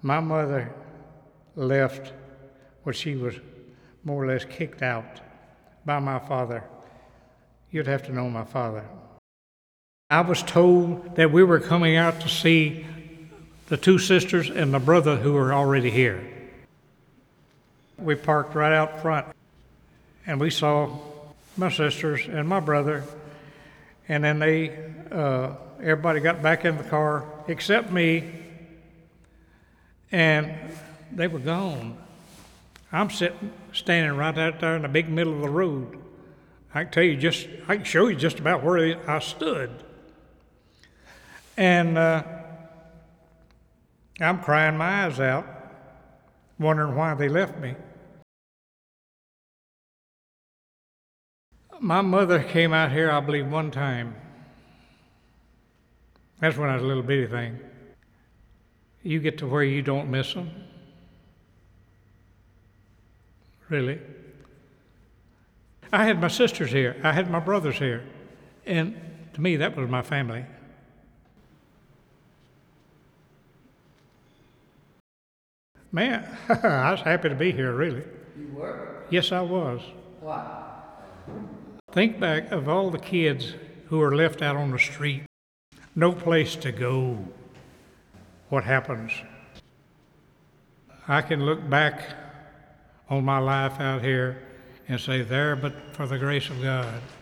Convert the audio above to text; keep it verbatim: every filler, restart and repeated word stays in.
My mother left when she was more or less kicked out by my father. You'd have to know my father. I was told that we were coming out to see the two sisters and the brother who were already here. We parked right out front, and we saw my sisters and my brother, and then they, uh, everybody got back in the car except me, and they were gone. I'm sitting, standing right out there in the big middle of the road. I can tell you just, I can show you just about where I stood. And uh, I'm crying my eyes out, wondering why they left me. My mother came out here, I believe, one time. That's when I was a little bitty thing. You get to where you don't miss them. Really. I had my sisters here. I had my brothers here. And to me, that was my family. Man, I was happy to be here, really. You were? Yes, I was. Why? Think back of all the kids who are left out on the street, no place to go. What happens? I can look back on my life out here and say, there, but for the grace of God.